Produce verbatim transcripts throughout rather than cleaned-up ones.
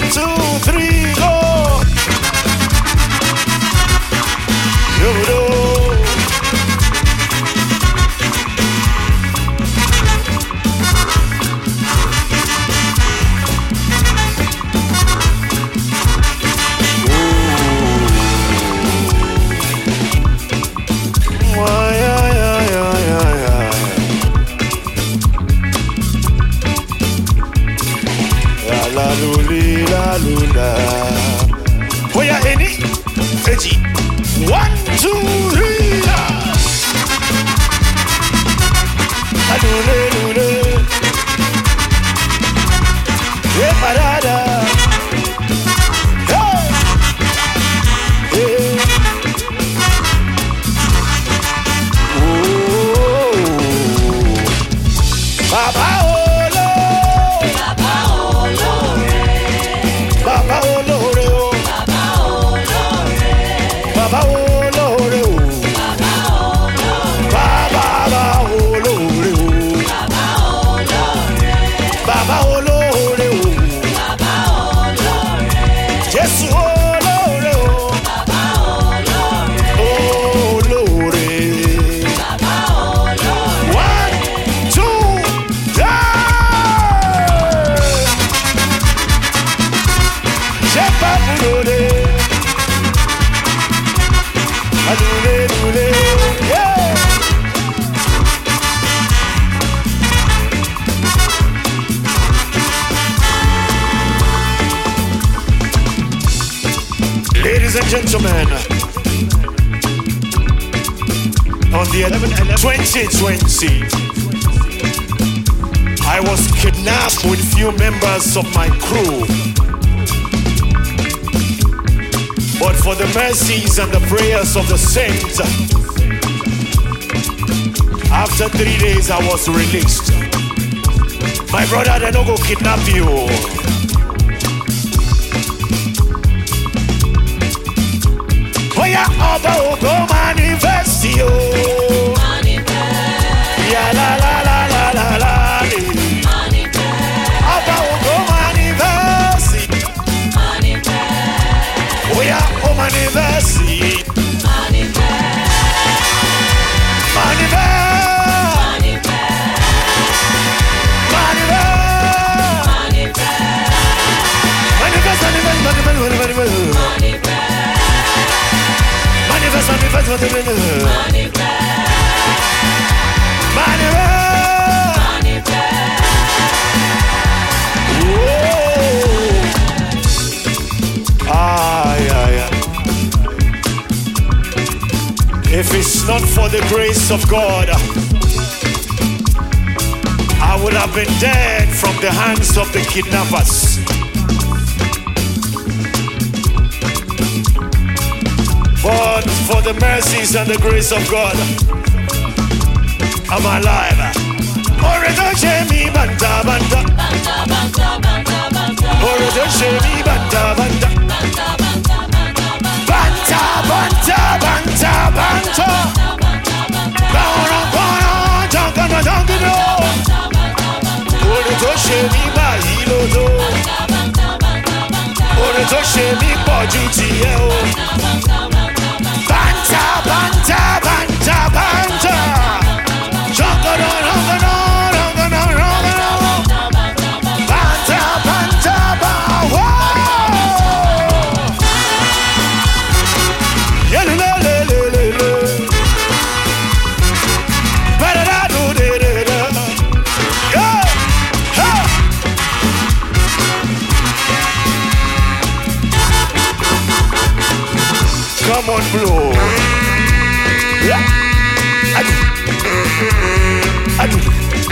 two, three, go. Yo, yo. Oh yeah, any, Eji. One, two, three. Alule, alule. Yeah, parada. Hey, hey. Oh, Baba Olo. Baba Olo. Baba Olo. Baba Olore o, Baba Olore o, Baba Olore o, Jesu Olore o, Olore. One, two, three. Shepa Olore. Adule, adule, yeah. Ladies and gentlemen, on the eleventh twenty twenty, I was kidnapped with few members of my crew. But for the mercies and the prayers of the saints, after three days I was released. My brother, they no go kidnap you. Oh yeah, Oba go manifest you. Yeah, la la la la la la. Oba go manifest. Oh yeah, oh manifest. Manifest, manifest, manifest, ah, yeah, yeah. If it's not for the grace of God, I would have been dead from the hands of the kidnappers. But for the mercies and the grace of God, I'm alive. Oredo shemi banta banta, Oredo shemi banta banta, banta banta banta banta, Gonna gonna jangana jangano, Oredo shemi mahilodo, Oredo shemi pojuti eo. Banta, banta, banta, banta. Jangana, jangana, jangana, jangana. Banta, banta, banta. Yeah, le, le, le, le, le. Ba-da-da-do, da-da-da. Yeah, ha. Come on, blow. Yeah. I do. I do.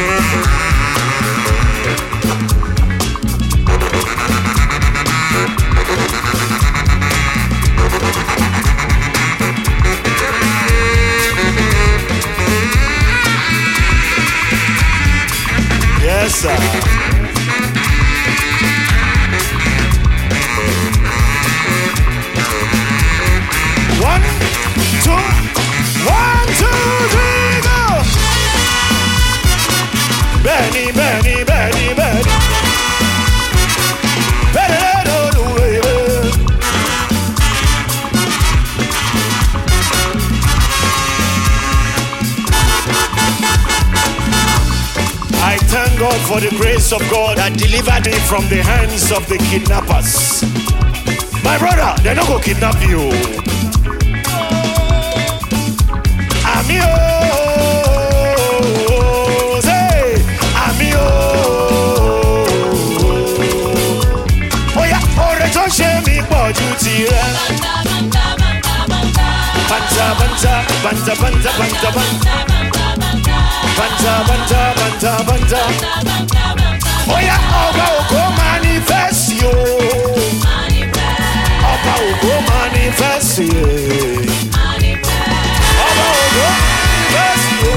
Yes, sir. One, two, one, two, three, go! Benny, Benny, Benny, Benny. Benny, thank God for the grace of God that delivered me from the hands of the kidnappers. My brother, they're not gonna kidnap you. I'm yours, hey, I'm yours. Oh yeah, oh, they don't shame me for duty. Banta, banta, banta, banta, banta, banta. Banta, banta, banta, banta. Oh yeah, Oba Ogo manifest yo. Oba Ogo manifest yo. Oba Ogo manifest yo.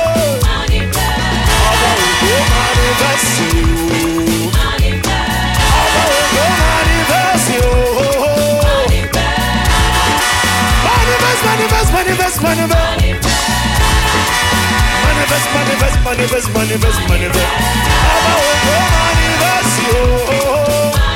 Oba Ogo manifest yo. Oba Ogo manifest yo. Manifest, manifest, manifest, manifest. Manifest, manifest, manifest, manifest, manifest. Oba Ogo manifest yo.